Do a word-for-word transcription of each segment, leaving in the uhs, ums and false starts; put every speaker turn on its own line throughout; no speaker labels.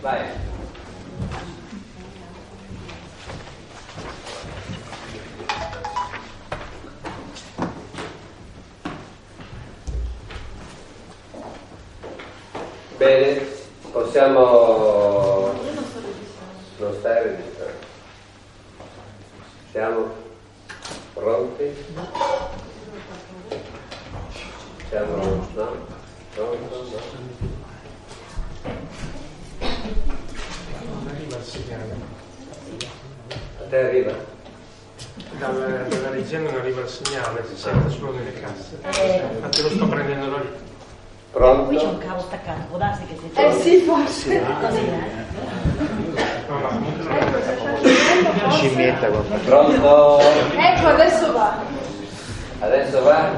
Vai. Bene, possiamo... Non stai registrando. Siamo pronti? Siamo... no? Pronto? No?
Non arriva il segnale.
A te arriva?
Dalla, dalla regia non arriva il segnale, si sente solo nelle casse. Infatti lo sto prendendo da lì.
Pronto?
Qui c'è un cavo staccato, può darsi che sia...
Eh sì, forse.
Così, eh?
Scimmietta qua.
Pronto?
Ecco, adesso va.
Adesso va?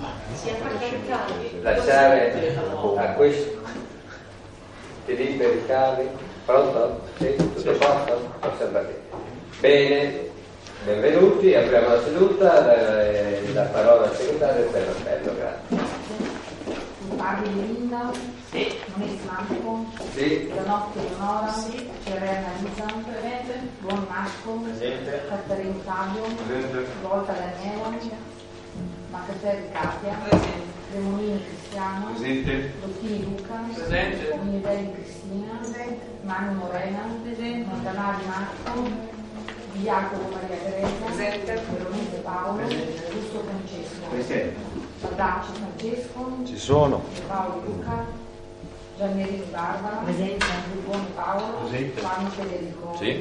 Lasciare a questo ti liberi i cavi. Pronto? Sì? Tutto a posto? Possiamo partire. Bene, benvenuti, apriamo la seduta, la, la parola al segretario per l'appello, grazie.
Parli Linda?
Sì.
Nonese Marco?
Sì?
Gianotti Leonora?
Sì.
Cerena Lisa? Presente. Buon Marco?
Presente.
Cattarino Fabio?
Presente.
Volta Daniela? Macatelli Katia?
Presente.
Cremonini Cristiano?
Presente.
Lottini Luca?
Presente.
Minidelli Cristina? Presente. Mani Morena? Presente. Montanari Marco? Di Jacopo Maria Teresa?
Presente.
Veronese Paolo? Giusto Francesco?
Presente.
Baldacci Francesco?
Ci sono.
Paolo Luca? Giannerini Barbara?
Presente.
Buon Paolo?
Presente.
Fanni Federico?
Sì.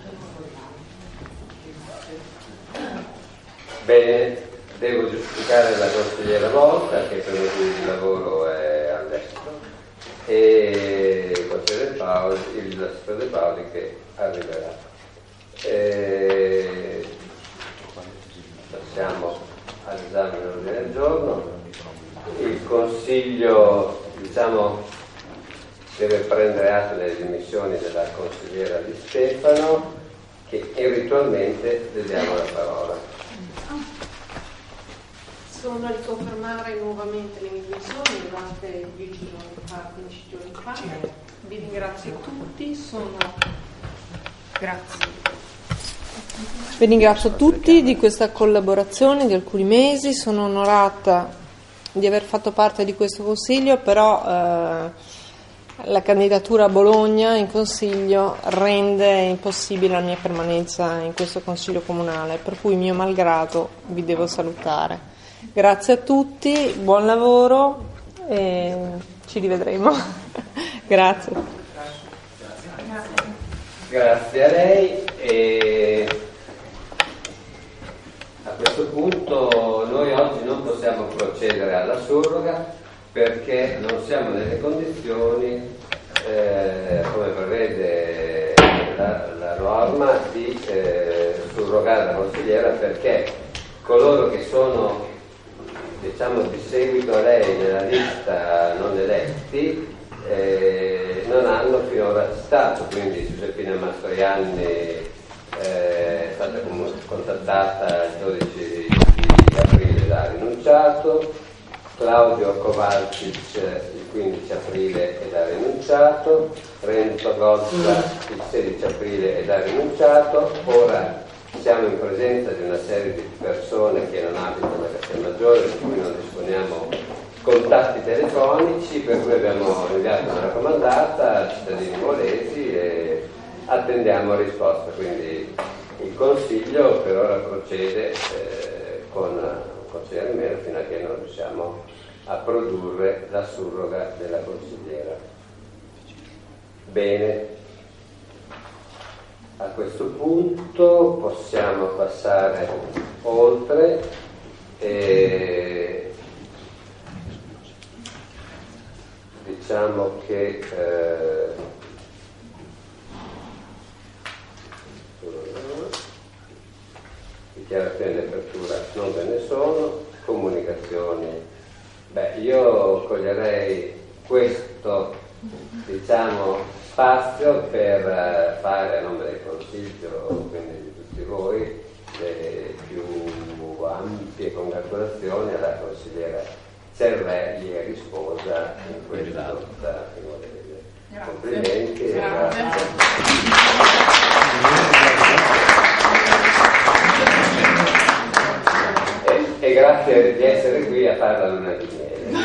Bene, devo giustificare la consigliera Volta che per motivi di lavoro è all'estero e il consigliere Paoli, il l'assessore Paoli che arriverà. E passiamo all'esame dell'ordine del giorno. Il Consiglio, diciamo, deve prendere atto delle dimissioni della consigliera Di Stefano, che irritualmente le diamo la parola.
Sono a riconfermare nuovamente le mie dimissioni durante dieci giorni fa, quindici giorni fa. Vi ringrazio tutti, sono... Grazie.
Vi ringrazio tutti di questa collaborazione di alcuni mesi, sono onorata di aver fatto parte di questo consiglio, però eh, la candidatura a Bologna in consiglio rende impossibile la mia permanenza in questo consiglio comunale, per cui mio malgrado vi devo salutare. Grazie a tutti, buon lavoro e ci rivedremo. Grazie.
Grazie a lei. E a questo punto noi oggi non possiamo procedere alla surroga perché non siamo nelle condizioni, eh, come prevede la, la norma, di eh, surrogare la consigliera, perché coloro che sono, diciamo, di seguito a lei nella lista non eletti eh, non hanno finora stato, quindi Giuseppina Mastroianni è stata contattata il dodici di aprile ed ha rinunciato, Claudio Kovacic il quindici aprile ed ha rinunciato, Renzo Gozza il sedici aprile ed ha rinunciato. Ora siamo in presenza di una serie di persone che non abitano a Castelmaggiore, di cui non disponiamo contatti telefonici, per cui abbiamo inviato una raccomandata a cittadini molesi e attendiamo risposta. Quindi il Consiglio per ora procede eh, con il consigliere Melo fino a che non riusciamo a produrre la surroga della consigliera. Bene, a questo punto possiamo passare oltre e diciamo che eh, dichiarazioni di apertura non ve ne sono, comunicazioni. Beh, io coglierei questo, diciamo, spazio per fare a nome del Consiglio, quindi di tutti voi, le più ampie congratulazioni alla consigliera Cervelli, sposa in questa lotta complimenti. E
Grazie.
E, e grazie di essere qui a fare la luna di miele.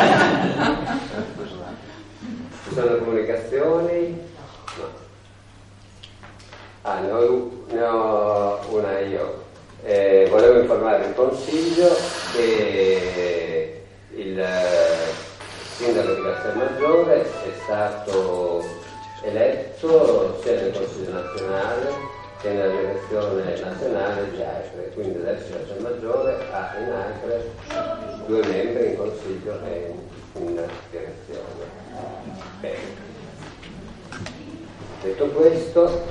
Ci sono comunicazioni? No. Ah, ne ho, ne ho una io. Eh, volevo informare il Consiglio che il sindaco di Castelmaggiore è stato eletto sia nel Consiglio nazionale che nella direzione nazionale di Acre, quindi adesso Castelmaggiore ha in Acre due membri in Consiglio e in direzione. Bene. Detto questo,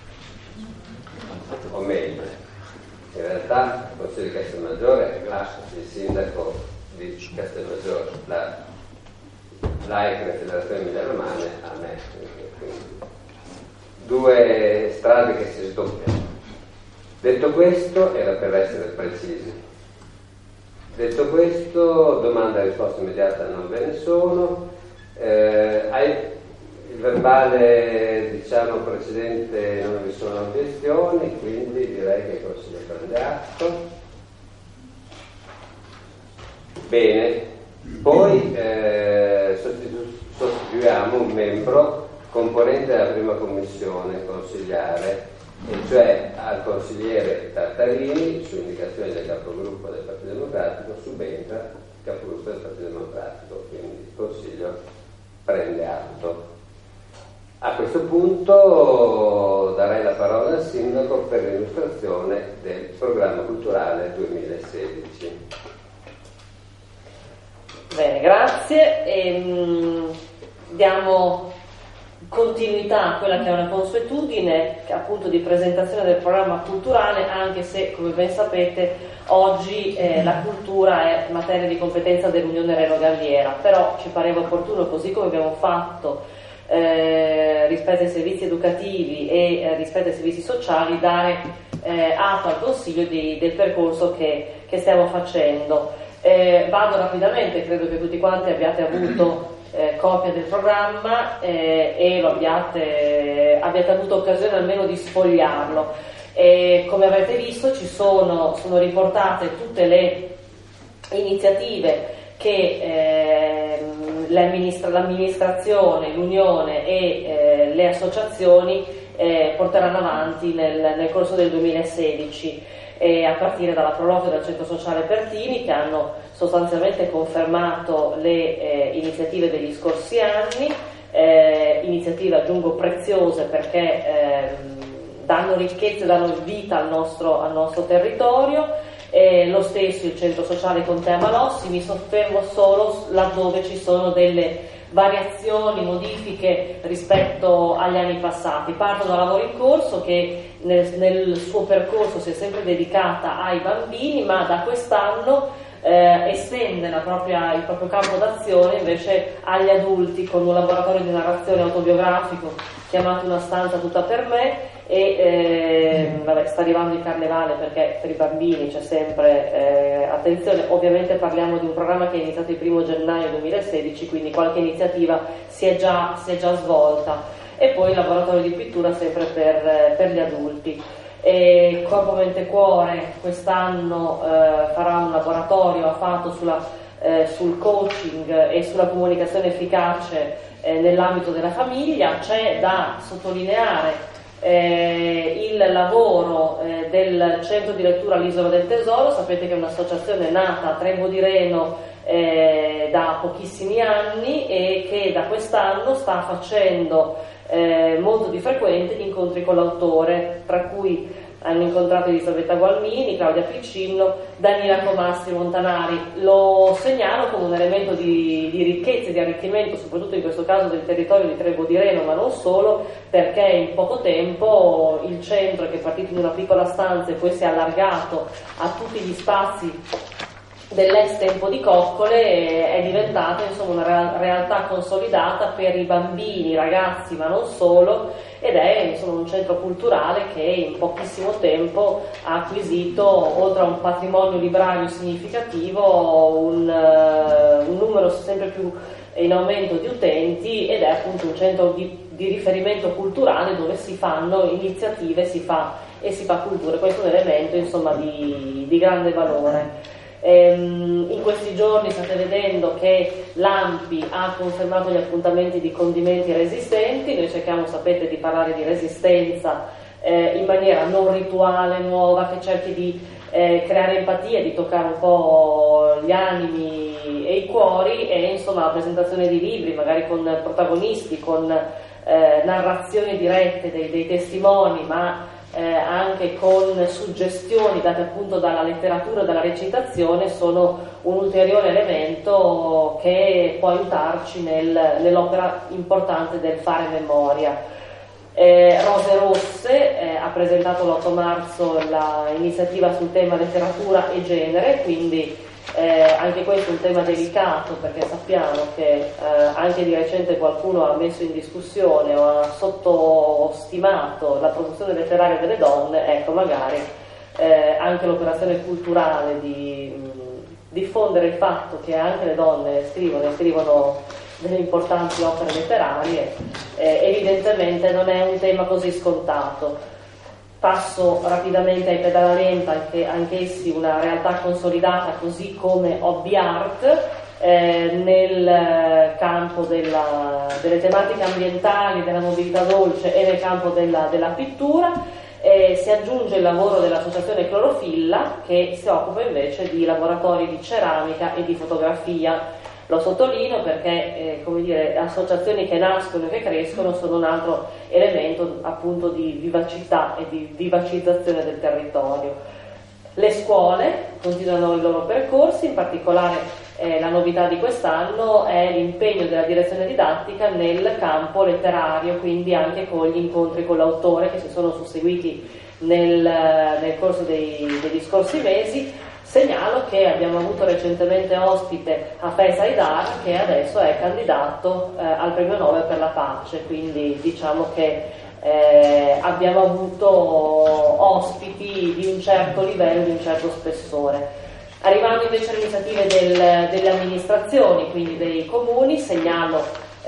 o meglio, in realtà il Consiglio di Castelmaggiore ha il sindaco di Castelmaggiore, la l'Aicre Federazione Emilia Romagna a me, quindi due strade che si sdoppiano. Detto questo, era per essere precisi. Detto questo, domanda e risposta immediata non ve ne sono. Eh, hai, il verbale diciamo precedente non vi sono obiezioni, quindi direi che il Consiglio prende atto. Bene. Poi eh, sostitu- sostituiamo un membro componente della prima commissione consigliare, e cioè al consigliere Tartarini, su indicazione del capogruppo del Partito Democratico, subentra il capogruppo del Partito Democratico, quindi il Consiglio prende atto. A questo punto darei la parola al Sindaco per l'illustrazione del programma culturale duemilasedici.
Bene, grazie. E, mh, diamo continuità a quella che è una consuetudine, che appunto di presentazione del programma culturale, anche se, come ben sapete, oggi eh, la cultura è materia di competenza dell'Unione Reno Galliera, però ci pareva opportuno, così come abbiamo fatto eh, rispetto ai servizi educativi e eh, rispetto ai servizi sociali, dare eh, atto al Consiglio di, del percorso che, che stiamo facendo. Eh, vado rapidamente, credo che tutti quanti abbiate avuto eh, copia del programma eh, e lo abbiate, abbiate avuto occasione almeno di sfogliarlo. E come avrete visto ci sono, sono riportate tutte le iniziative che eh, l'amministra- l'amministrazione, l'Unione e eh, le associazioni eh, porteranno avanti nel, nel corso del duemilasedici. E a partire dalla Proloquio del Centro Sociale Pertini, che hanno sostanzialmente confermato le eh, iniziative degli scorsi anni, eh, iniziative aggiungo preziose perché eh, danno ricchezza e danno vita al nostro, al nostro territorio. E lo stesso il Centro Sociale Conte Amalossi, mi soffermo solo laddove ci sono delle variazioni, modifiche rispetto agli anni passati. Parto da lavoro in corso che nel, nel suo percorso si è sempre dedicata ai bambini, ma da quest'anno eh, estende la propria, il proprio campo d'azione invece agli adulti, con un laboratorio di narrazione autobiografico chiamato Una stanza tutta per me. E eh, vabbè, sta arrivando il carnevale, perché per i bambini c'è sempre eh, attenzione. Ovviamente parliamo di un programma che è iniziato il primo gennaio duemilasedici, quindi qualche iniziativa si è già, si è già svolta. E poi il laboratorio di pittura sempre per, per gli adulti. E Corpo Mente Cuore quest'anno eh, farà un laboratorio affatto sulla, eh, sul coaching e sulla comunicazione efficace eh, nell'ambito della famiglia. C'è da sottolineare Eh, il lavoro eh, del centro di lettura all'Isola del Tesoro. Sapete che è un'associazione nata a Trevo di Reno eh, da pochissimi anni e che da quest'anno sta facendo eh, molto di frequente incontri con l'autore, tra cui hanno incontrato Elisabetta Gualmini, Claudia Piccinno, Daniela Comastri Montanari. Lo segnalo come un elemento di, di ricchezza e di arricchimento, soprattutto in questo caso del territorio di Trevo di Reno, ma non solo, perché in poco tempo il centro, che è partito in una piccola stanza e poi si è allargato a tutti gli spazi dell'ex Tempo di Coccole, è diventata insomma una realtà consolidata per i bambini, i ragazzi, ma non solo, ed è insomma un centro culturale che in pochissimo tempo ha acquisito, oltre a un patrimonio librario significativo, un, uh, un numero sempre più in aumento di utenti ed è appunto un centro di, di riferimento culturale dove si fanno iniziative, si fa e si fa cultura. Questo è un elemento insomma di, di grande valore. Ehm, in questi giorni state vedendo che l'A M P I ha confermato gli appuntamenti di condimenti resistenti. Noi cerchiamo, sapete, di parlare di resistenza eh, in maniera non rituale, nuova, che cerchi di eh, creare empatia, di toccare un po' gli animi e i cuori, e insomma la presentazione di libri magari con protagonisti, con eh, narrazioni dirette dei, dei testimoni, ma Eh, anche con suggestioni date appunto dalla letteratura e dalla recitazione, sono un ulteriore elemento che può aiutarci nel, nell'opera importante del fare memoria. Eh, Rose Rosse eh, ha presentato l'otto marzo l'iniziativa sul tema letteratura e genere, quindi eh, anche questo è un tema delicato, perché sappiamo che eh, anche di recente qualcuno ha messo in discussione o ha sottostimato la produzione letteraria delle donne. Ecco, magari eh, anche l'operazione culturale di mh, diffondere il fatto che anche le donne scrivono e scrivono delle importanti opere letterarie, eh, evidentemente non è un tema così scontato. Passo rapidamente ai Pedalenta, anche anch'essi una realtà consolidata, così come Hobby Art, eh, nel campo della, delle tematiche ambientali, della mobilità dolce e nel campo della, della pittura. Eh, si aggiunge il lavoro dell'associazione Clorofilla, che si occupa invece di laboratori di ceramica e di fotografia. Lo sottolineo perché eh, come dire, associazioni che nascono e che crescono sono un altro elemento appunto di vivacità e di vivacizzazione del territorio. Le scuole continuano i loro percorsi, in particolare eh, la novità di quest'anno è l'impegno della direzione didattica nel campo letterario, quindi anche con gli incontri con l'autore che si sono susseguiti nel, nel corso dei, degli scorsi mesi. Segnalo che abbiamo avuto recentemente ospite Hafez Haidar, che adesso è candidato eh, al premio Nobel per la pace, quindi diciamo che eh, abbiamo avuto ospiti di un certo livello, di un certo spessore. Arrivando invece alle iniziative del, delle amministrazioni, quindi dei comuni, segnalo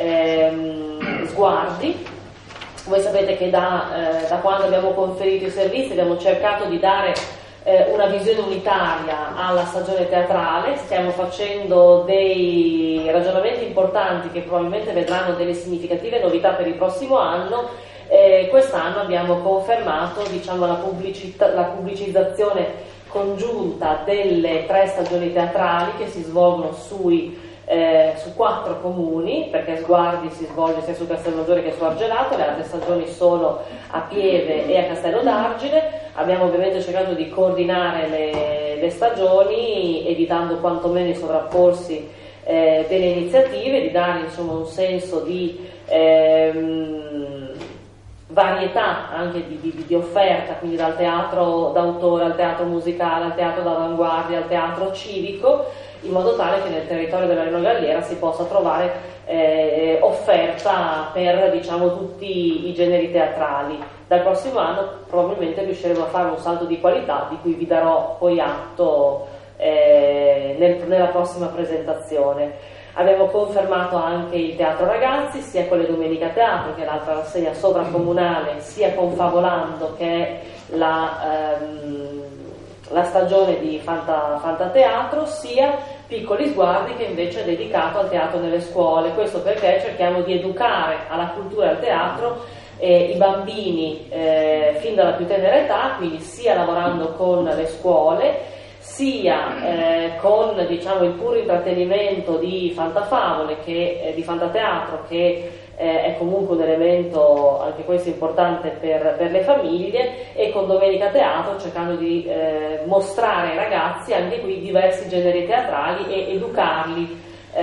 ehm, Sguardi. Voi sapete che da, eh, da quando abbiamo conferito i servizi abbiamo cercato di dare una visione unitaria alla stagione teatrale. Stiamo facendo dei ragionamenti importanti che probabilmente vedranno delle significative novità per il prossimo anno. Eh, quest'anno abbiamo confermato diciamo, la, pubblicità, la pubblicizzazione congiunta delle tre stagioni teatrali che si svolgono sui Eh, su quattro comuni, perché Sguardi si svolge sia su Castelmaggiore che su Argelato, le altre stagioni sono a Pieve e a Castello d'Argine. Abbiamo ovviamente cercato di coordinare le, le stagioni, evitando quantomeno i sovrapporsi eh, delle iniziative, di dare insomma un senso di ehm, varietà anche di, di, di offerta, quindi dal teatro d'autore al teatro musicale, al teatro d'avanguardia, al teatro civico, in modo tale che nel territorio della Reno Galliera si possa trovare eh, offerta per diciamo tutti i generi teatrali. Dal prossimo anno probabilmente riusciremo a fare un salto di qualità di cui vi darò poi atto eh, nel, nella prossima presentazione. Abbiamo confermato anche il Teatro Ragazzi, sia con le Domenica Teatro, che è l'altra rassegna sovracomunale, sia con Favolando, che è la ehm, la stagione di Fanta, Fantateatro, sia Piccoli Sguardi, che invece è dedicato al teatro nelle scuole. Questo perché cerchiamo di educare alla cultura e al teatro eh, i bambini eh, fin dalla più tenera età, quindi sia lavorando con le scuole, sia eh, con diciamo, il puro intrattenimento di Fantafavole, che, eh, di Fantateatro, che eh, è comunque un elemento anche questo importante per, per le famiglie, e con Domenica Teatro cercando di eh, mostrare ai ragazzi anche qui diversi generi teatrali e educarli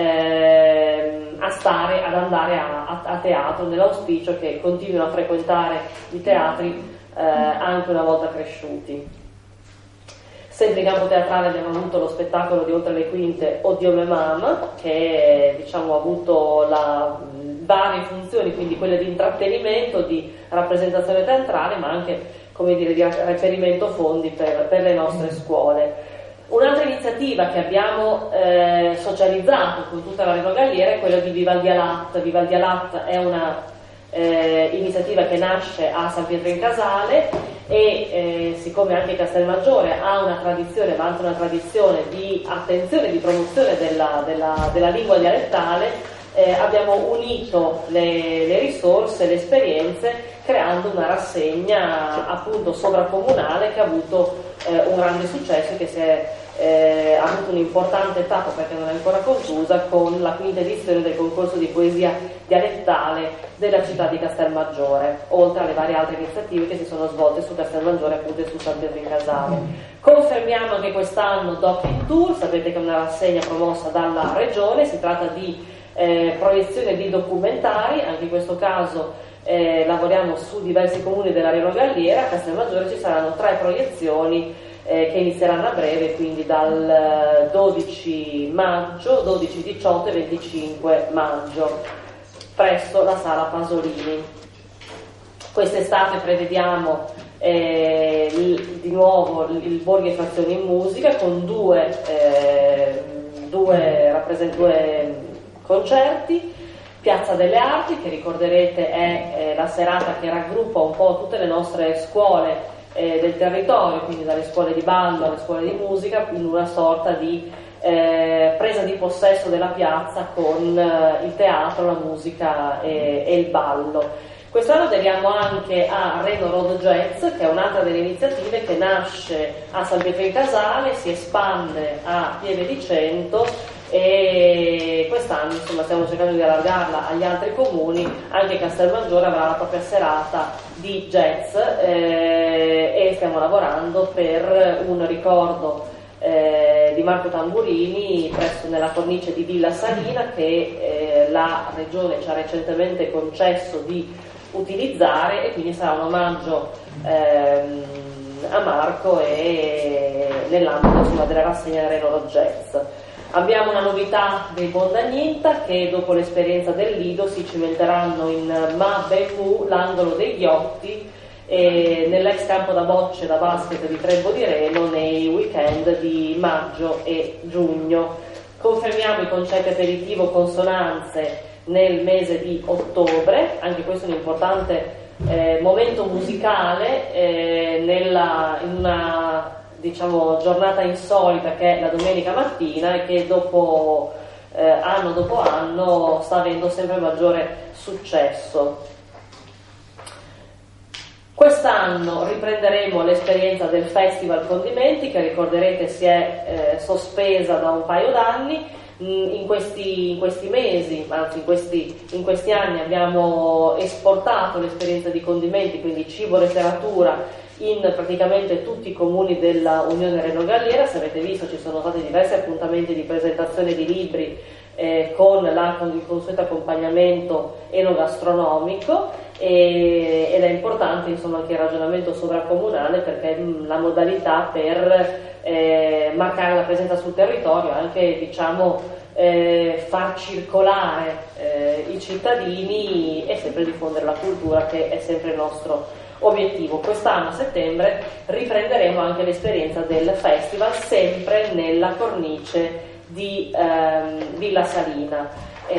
eh, a stare, ad andare a, a, a teatro, nell'auspicio che continuino a frequentare i teatri eh, anche una volta cresciuti. Sempre in campo teatrale abbiamo avuto lo spettacolo di Oltre le Quinte Oddio me mamma, che diciamo, ha avuto la, varie funzioni, quindi quelle di intrattenimento, di rappresentazione teatrale, ma anche come dire, di reperimento fondi per, per le nostre scuole. Un'altra iniziativa che abbiamo eh, socializzato con tutta la Reno Galliera è quella di Vivaldi Alat. Vivaldi Alat è una eh, iniziativa che nasce a San Pietro in Casale e eh, siccome anche Castelmaggiore ha una tradizione, ma anche una tradizione di attenzione, di promozione della, della, della lingua dialettale, eh, abbiamo unito le, le risorse, le esperienze, creando una rassegna appunto sovracomunale che ha avuto eh, un grande successo e che si è eh, ha avuto un'importante tappa, perché non è ancora conclusa, con la quinta edizione del concorso di poesia dialettale della città di Castelmaggiore, oltre alle varie altre iniziative che si sono svolte su Castelmaggiore appunto e su San Pietro in Casale. Confermiamo anche quest'anno Doc in Tour, sapete che è una rassegna promossa dalla regione, si tratta di eh, proiezione di documentari, anche in questo caso Eh, lavoriamo su diversi comuni della Reno Galliera. A Castelmaggiore ci saranno tre proiezioni eh, che inizieranno a breve, quindi dal dodici maggio, dodici, diciotto e venticinque maggio, presso la Sala Pasolini. Quest'estate prevediamo eh, il, di nuovo il Borghi e Frazioni in Musica con due, eh, due, rappresent- due concerti. Piazza delle Arti, che ricorderete è eh, la serata che raggruppa un po' tutte le nostre scuole eh, del territorio, quindi dalle scuole di ballo alle scuole di musica, in una sorta di eh, presa di possesso della piazza con eh, il teatro, la musica e, e il ballo. Quest'anno aderiamo anche a Reno Road Jazz, che è un'altra delle iniziative che nasce a San Pietro in Casale, si espande a Pieve di Cento e quest'anno insomma stiamo cercando di allargarla agli altri comuni. Anche Castelmaggiore avrà la propria serata di jazz eh, e stiamo lavorando per un ricordo eh, di Marco Tamburini presso nella cornice di Villa Salina, che eh, la regione ci ha recentemente concesso di utilizzare, e quindi sarà un omaggio ehm, a Marco e nell'ambito insomma, della rassegna Reno Road Jazz. Abbiamo una novità dei Bondagnetta, che dopo l'esperienza del Lido si cimenteranno in Ma Ben Mu, l'angolo dei ghiotti, e nell'ex campo da bocce da basket di Trebo di Reno nei weekend di maggio e giugno. Confermiamo i concetti aperitivo consonanze nel mese di ottobre, anche questo è un importante eh, momento musicale eh, nella, in una diciamo giornata insolita che è la domenica mattina e che dopo eh, anno dopo anno sta avendo sempre maggiore successo. Quest'anno riprenderemo l'esperienza del Festival Condimenti, che ricorderete si è eh, sospesa da un paio d'anni. In questi, in questi mesi, anzi in questi, in questi anni abbiamo esportato l'esperienza di Condimenti, quindi cibo, letteratura, in praticamente tutti i comuni della Unione Reno Galliera. Se avete visto ci sono stati diversi appuntamenti di presentazione di libri eh, con, la, con il consueto accompagnamento enogastronomico e, ed è importante insomma anche il ragionamento sovracomunale, perché mh, la modalità per eh, marcare la presenza sul territorio, anche diciamo eh, far circolare eh, i cittadini e sempre diffondere la cultura, che è sempre il nostro obiettivo. Quest'anno a settembre riprenderemo anche l'esperienza del festival, sempre nella cornice di ehm, Villa Salina.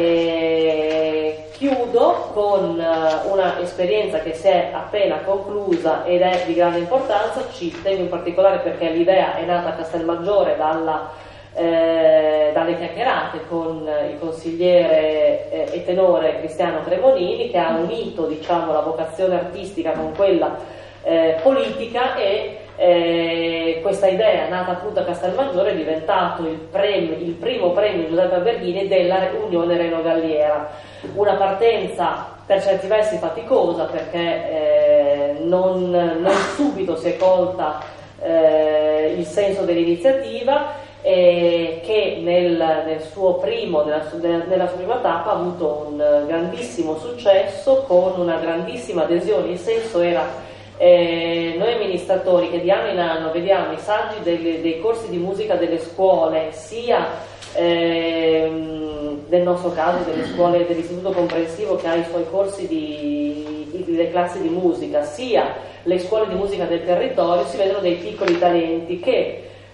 E chiudo con uh, una esperienza che si è appena conclusa ed è di grande importanza. Ci tengo in particolare perché l'idea è nata a Castelmaggiore dalla Eh, dalle chiacchierate con il consigliere eh, e tenore Cristiano Cremonini, che ha unito diciamo la vocazione artistica con quella eh, politica e eh, questa idea nata appunto a Castelmaggiore è diventato il, premio, il primo premio Giuseppe Alberghini della Unione Reno Galliera. Una partenza per certi versi faticosa, perché eh, non, non subito si è colta eh, il senso dell'iniziativa, e che nel, nel suo primo, nella, nella sua prima tappa ha avuto un grandissimo successo con una grandissima adesione. Il senso era eh, noi amministratori che di anno in anno vediamo i saggi delle, dei corsi di musica delle scuole, sia eh, nel nostro caso delle scuole dell'istituto comprensivo che ha i suoi corsi di, le classi di musica, sia le scuole di musica del territorio, si vedono dei piccoli talenti che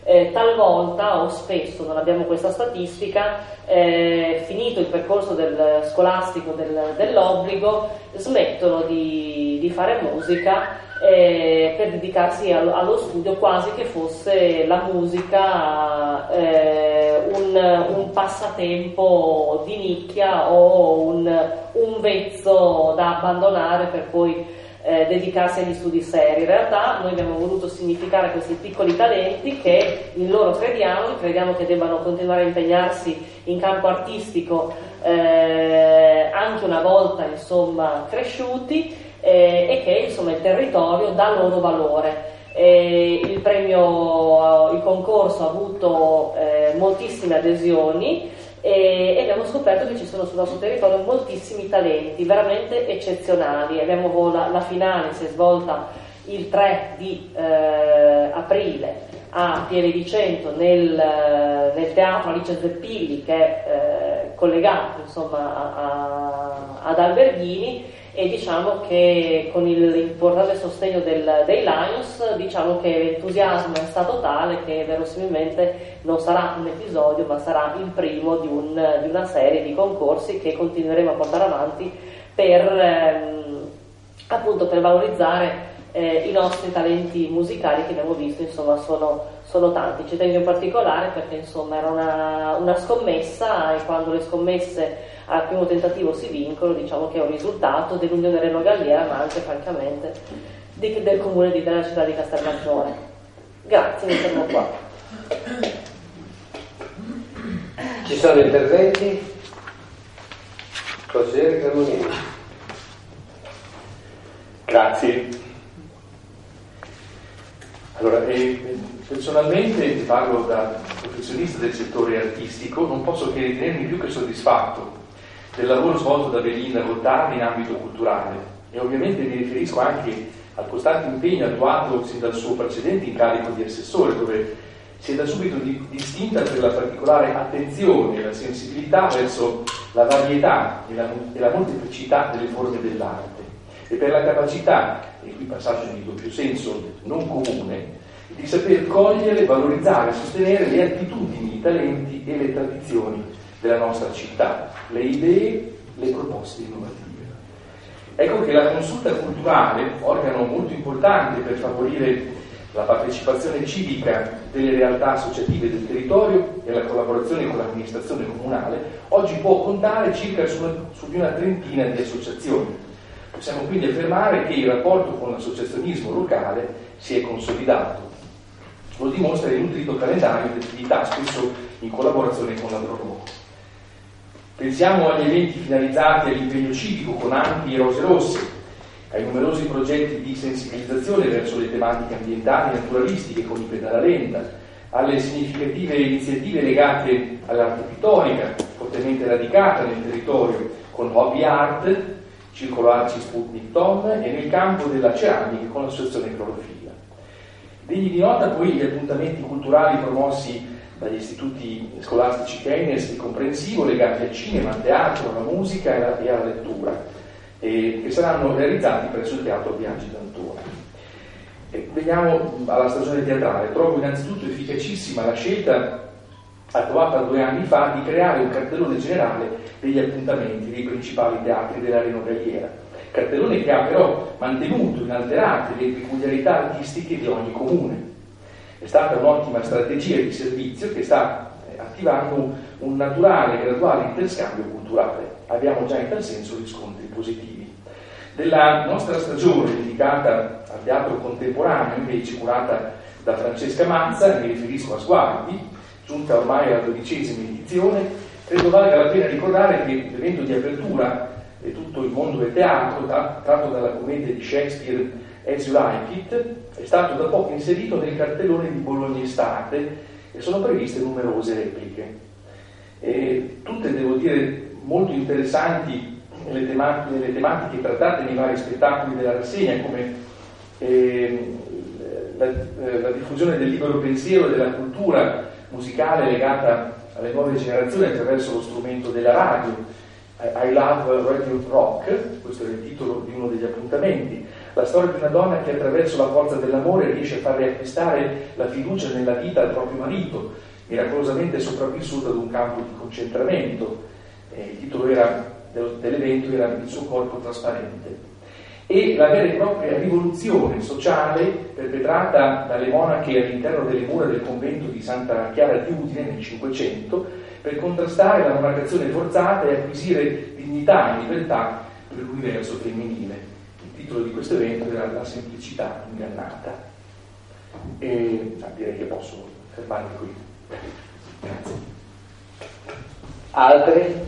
eh, talvolta o spesso, non abbiamo questa statistica, eh, finito il percorso del scolastico del, dell'obbligo, smettono di, di fare musica eh, per dedicarsi allo, allo studio, quasi che fosse la musica eh, un, un passatempo di nicchia o un, un vezzo da abbandonare per poi Eh, dedicarsi agli studi seri. In realtà noi abbiamo voluto significare questi piccoli talenti che in loro crediamo, crediamo che debbano continuare a impegnarsi in campo artistico eh, anche una volta insomma cresciuti eh, e che insomma il territorio dà loro valore. Eh, il premio, il concorso ha avuto eh, moltissime adesioni e abbiamo scoperto che ci sono sul nostro territorio moltissimi talenti veramente eccezionali. Abbiamo la, la finale si è svolta il tre di eh, aprile a Pieve di Cento nel, nel teatro Alice Zeppilli, che è eh, collegato insomma a, a, ad Alberghini, e diciamo che con il, l'importante sostegno del, dei Lions, diciamo che l'entusiasmo è stato tale che verosimilmente non sarà un episodio ma sarà il primo di, un, di una serie di concorsi che continueremo a portare avanti per ehm, appunto per valorizzare eh, i nostri talenti musicali, che abbiamo visto insomma sono, sono tanti. Ci tengo in particolare perché insomma era una, una scommessa, e quando le scommesse al primo tentativo si vincono, diciamo che è un risultato dell'Unione Reno Galliera, ma anche francamente di, del comune di, della città di Castelmaggiore. Grazie, mi fermo qua.
Ci sono interventi? Consigliere Cremonini.
Grazie. Allora, eh, personalmente, parlo da professionista del settore artistico, non posso che ritenermi più che soddisfatto del lavoro svolto da Belinda Gottardi in ambito culturale, e ovviamente mi riferisco anche al costante impegno attuato sin dal suo precedente incarico di assessore, dove si è da subito di, distinta per la particolare attenzione e la sensibilità verso la varietà e la, e la molteplicità delle forme dell'arte, e per la capacità, e qui passaggio di doppio senso non comune, di saper cogliere, valorizzare e sostenere le attitudini, i talenti e le tradizioni della nostra città, le idee, le proposte innovative. Ecco che la consulta culturale, organo molto importante per favorire la partecipazione civica delle realtà associative del territorio e la collaborazione con l'amministrazione comunale, oggi può contare circa su, su di una trentina di associazioni. Possiamo quindi affermare che il rapporto con l'associazionismo locale si è consolidato. Lo dimostra il nutrito calendario di attività, spesso in collaborazione con la Proloco. Pensiamo agli eventi finalizzati all'impegno civico con Ampi e Rose Rosse, ai numerosi progetti di sensibilizzazione verso le tematiche ambientali e naturalistiche con i Pedala Lenta, alle significative iniziative legate all'arte pittorica, fortemente radicata nel territorio con Hobby Art, Circolo Arci Sputnik Tom, e nel campo della ceramica con l'associazione Clorofilla. Degni di nota poi gli appuntamenti culturali promossi dagli istituti scolastici Keynes e Comprensivo, legati al cinema, al teatro, alla musica e alla, e alla lettura, e che saranno realizzati presso il Teatro Biagi d'Antona. E veniamo alla stagione teatrale. Trovo innanzitutto efficacissima la scelta attuata due anni fa di creare un cartellone generale degli appuntamenti dei principali teatri della Reno Galliera, cartellone che ha però mantenuto inalterate le peculiarità artistiche di ogni comune. È stata un'ottima strategia di servizio che sta attivando un naturale e graduale interscambio culturale. Abbiamo già in tal senso riscontri positivi. Della nostra stagione dedicata al teatro contemporaneo, invece, curata da Francesca Mazza, mi riferisco a Sguardi, giunta ormai alla dodicesima edizione, credo valga la pena ricordare che l'evento di apertura di tutto il mondo del teatro, tratto dalla commedia di Shakespeare As You Like It, è stato da poco inserito nel cartellone di Bologna Estate e sono previste numerose repliche. E tutte, devo dire, molto interessanti le tematiche, le tematiche trattate nei vari spettacoli della rassegna, come eh, la, eh, la diffusione del libero pensiero e della cultura musicale legata alle nuove generazioni attraverso lo strumento della radio, I Love Radio Rock, questo è il titolo di uno degli appuntamenti, La storia di una donna che attraverso la forza dell'amore riesce a far riacquistare la fiducia nella vita del proprio marito, miracolosamente sopravvissuto ad un campo di concentramento. Eh, il titolo era, dell'evento era Il suo corpo trasparente. E la vera e propria rivoluzione sociale perpetrata dalle monache all'interno delle mura del convento di Santa Chiara di Udine nel Cinquecento per contrastare la monacazione forzata e acquisire dignità e libertà per l'universo femminile. Il titolo di questo evento era La semplicità ingannata. E ah, direi che posso fermarmi qui. Grazie.
Altri?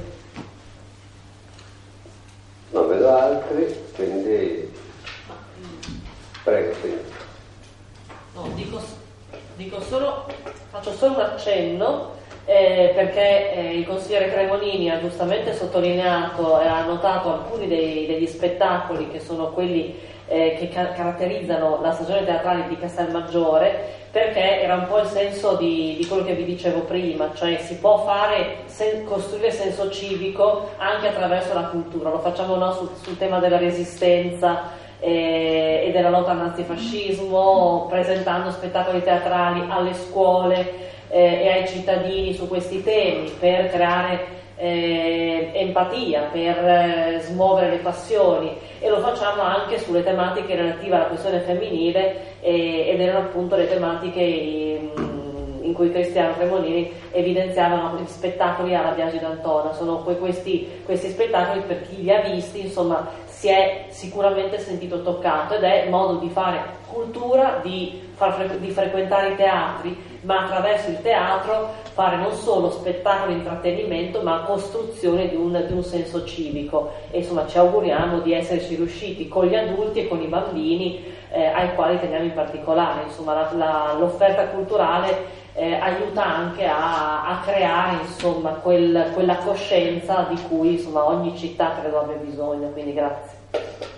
Non vedo altri, quindi prego. Quindi.
No, dico, dico solo, faccio solo un accenno eh, perché eh, il consigliere Cremonini ha giustamente sottolineato e ha notato alcuni dei, degli spettacoli che sono quelli eh, che ca- caratterizzano la stagione teatrale di Castelmaggiore, perché era un po' il senso di, di quello che vi dicevo prima, cioè si può fare, sen, costruire senso civico anche attraverso la cultura. Lo facciamo no, sul, sul tema della resistenza eh, e della lotta al nazifascismo, presentando spettacoli teatrali alle scuole eh, e ai cittadini su questi temi per creare eh, empatia, per eh, smuovere le passioni, e lo facciamo anche sulle tematiche relative alla questione femminile eh, ed erano appunto le tematiche in, in cui Cristiano Cremonini evidenziavano gli spettacoli alla Biagi d'Antona. Sono que- questi, questi spettacoli, per chi li ha visti, insomma, si è sicuramente sentito toccato, ed è modo di fare cultura, di, far fre- di frequentare i teatri, ma attraverso il teatro fare non solo spettacolo di intrattenimento, ma costruzione di un, di un senso civico. E insomma ci auguriamo di esserci riusciti con gli adulti e con i bambini, eh, ai quali teniamo in particolare. Insomma la, la, l'offerta culturale eh, aiuta anche a, a creare insomma quel, quella coscienza di cui insomma ogni città credo abbia bisogno, quindi grazie.